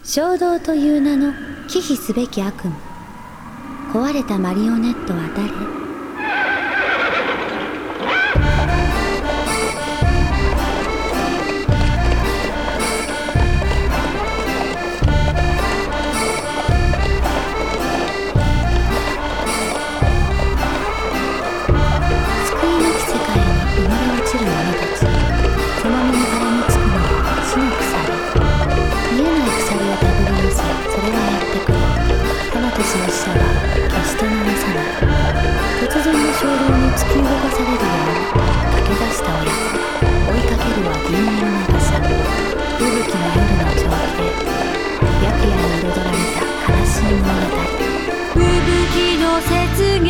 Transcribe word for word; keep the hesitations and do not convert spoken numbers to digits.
衝動という名の忌避すべき悪夢。壊れたマリオネットは誰？ その死者は決して逃さない。突然の衝動に突き動かされるように駆け出した親子、追いかけるは銀色の馬車、吹雪の夜の情景、白夜に彩られた悲しい物語。 吹雪の雪原